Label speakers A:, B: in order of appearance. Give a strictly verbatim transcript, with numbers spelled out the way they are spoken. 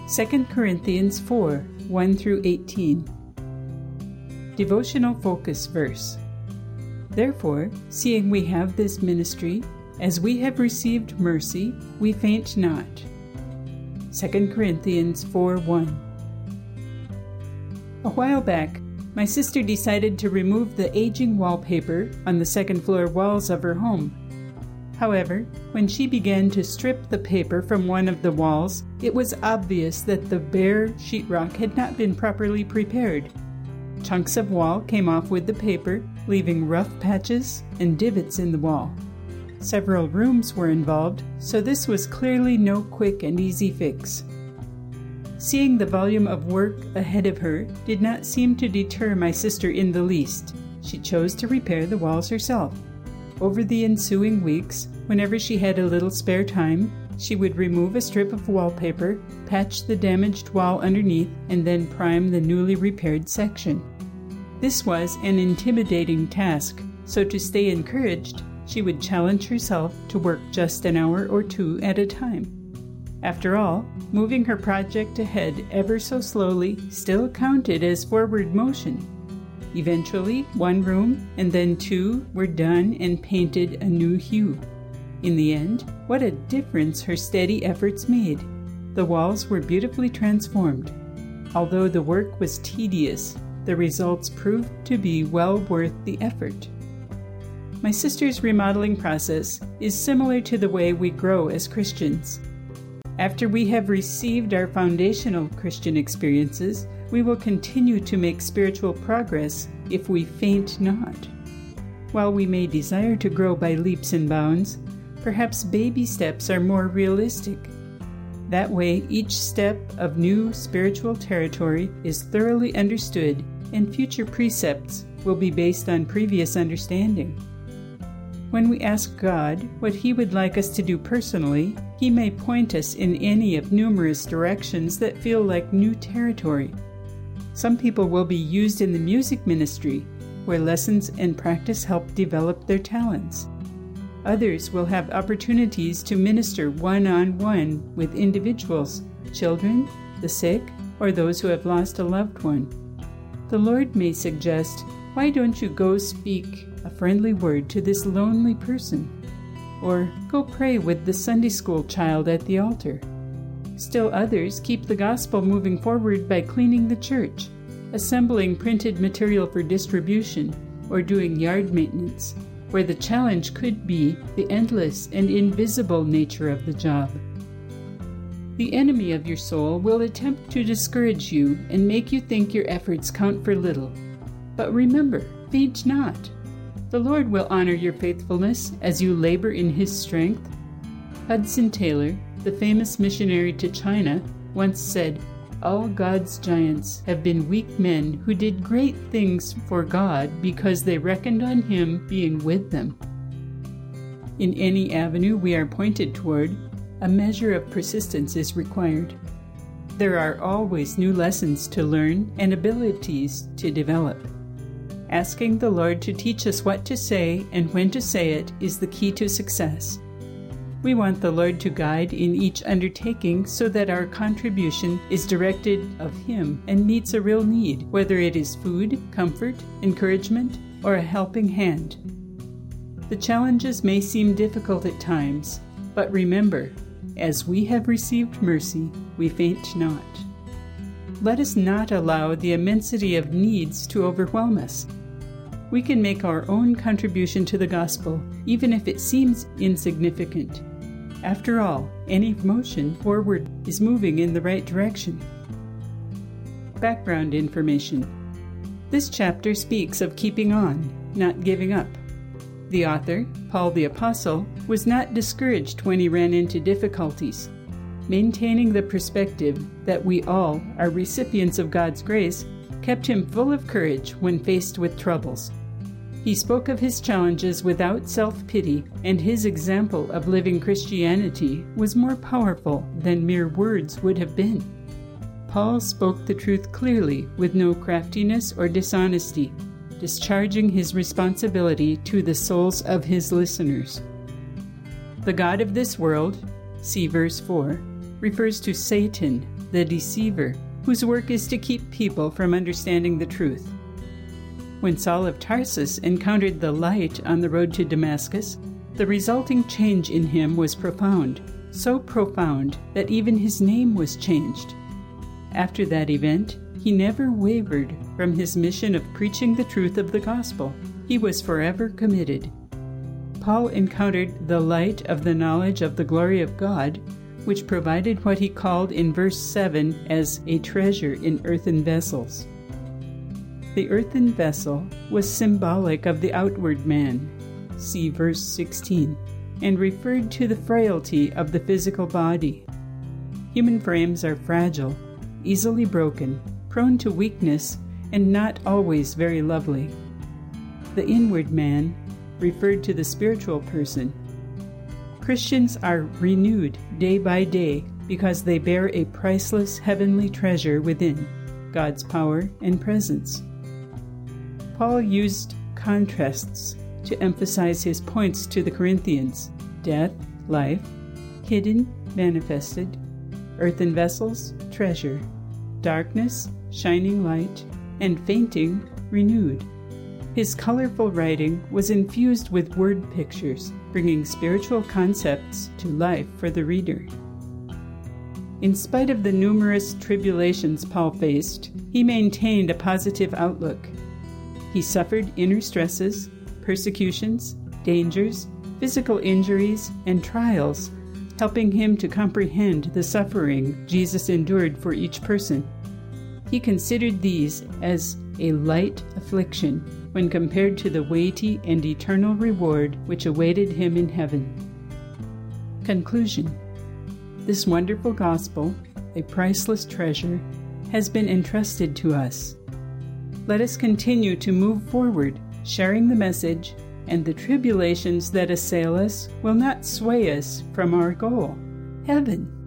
A: Second Corinthians four, one through eighteen. Devotional focus verse. Therefore, seeing we have this ministry, as we have received mercy, we faint not. Second Corinthians four, one. A while back, my sister decided to remove the aging wallpaper on the second floor walls of her home. However, when she began to strip the paper from one of the walls, it was obvious that the bare sheetrock had not been properly prepared. Chunks of wall came off with the paper, leaving rough patches and divots in the wall. Several rooms were involved, so this was clearly no quick and easy fix. Seeing the volume of work ahead of her did not seem to deter my sister in the least. She chose to repair the walls herself. Over the ensuing weeks, whenever she had a little spare time, she would remove a strip of wallpaper, patch the damaged wall underneath, and then prime the newly repaired section. This was an intimidating task, so to stay encouraged, she would challenge herself to work just an hour or two at a time. After all, moving her project ahead ever so slowly still counted as forward motion. Eventually, one room and then two were done and painted a new hue. In the end, what a difference her steady efforts made. The walls were beautifully transformed. Although the work was tedious, the results proved to be well worth the effort. My sister's remodeling process is similar to the way we grow as Christians. After we have received our foundational Christian experiences, we will continue to make spiritual progress if we faint not. While we may desire to grow by leaps and bounds, perhaps baby steps are more realistic. That way, each step of new spiritual territory is thoroughly understood, and future precepts will be based on previous understanding. When we ask God what He would like us to do personally, He may point us in any of numerous directions that feel like new territory. Some people will be used in the music ministry, where lessons and practice help develop their talents. Others will have opportunities to minister one-on-one with individuals, children, the sick, or those who have lost a loved one. The Lord may suggest, "Why don't you go speak a friendly word to this lonely person?" Or, "Go pray with the Sunday school child at the altar." Still others keep the gospel moving forward by cleaning the church, assembling printed material for distribution, or doing yard maintenance, where the challenge could be the endless and invisible nature of the job. The enemy of your soul will attempt to discourage you and make you think your efforts count for little. But remember, faint not. The Lord will honor your faithfulness as you labor in His strength. Hudson Taylor, the famous missionary to China, once said, "All God's giants have been weak men who did great things for God because they reckoned on Him being with them." In any avenue we are pointed toward, a measure of persistence is required. There are always new lessons to learn and abilities to develop. Asking the Lord to teach us what to say and when to say it is the key to success. We want the Lord to guide in each undertaking so that our contribution is directed of Him and meets a real need, whether it is food, comfort, encouragement, or a helping hand. The challenges may seem difficult at times, but remember, as we have received mercy, we faint not. Let us not allow the immensity of needs to overwhelm us. We can make our own contribution to the gospel, even if it seems insignificant. After all, any motion forward is moving in the right direction. Background information. This chapter speaks of keeping on, not giving up. The author, Paul the Apostle, was not discouraged when he ran into difficulties. Maintaining the perspective that we all are recipients of God's grace kept him full of courage when faced with troubles. He spoke of his challenges without self-pity, and his example of living Christianity was more powerful than mere words would have been. Paul spoke the truth clearly with no craftiness or dishonesty, discharging his responsibility to the souls of his listeners. The God of this world, see verse four, refers to Satan, the deceiver, whose work is to keep people from understanding the truth. When Saul of Tarsus encountered the light on the road to Damascus, the resulting change in him was profound, so profound that even his name was changed. After that event, he never wavered from his mission of preaching the truth of the gospel. He was forever committed. Paul encountered the light of the knowledge of the glory of God, which provided what he called in verse seven as a treasure in earthen vessels. The earthen vessel was symbolic of the outward man, see verse sixteen, and referred to the frailty of the physical body. Human frames are fragile, easily broken, prone to weakness, and not always very lovely. The inward man referred to the spiritual person. Christians are renewed day by day because they bear a priceless heavenly treasure within, God's power and presence. Paul used contrasts to emphasize his points to the Corinthians: death, life, hidden, manifested, earthen vessels, treasure, darkness, shining light, and fainting, renewed. His colorful writing was infused with word pictures, bringing spiritual concepts to life for the reader. In spite of the numerous tribulations Paul faced, he maintained a positive outlook. He suffered inner stresses, persecutions, dangers, physical injuries, and trials, helping him to comprehend the suffering Jesus endured for each person. He considered these as a light affliction when compared to the weighty and eternal reward which awaited him in heaven. Conclusion. This wonderful gospel, a priceless treasure, has been entrusted to us. Let us continue to move forward, sharing the message, and the tribulations that assail us will not sway us from our goal, heaven.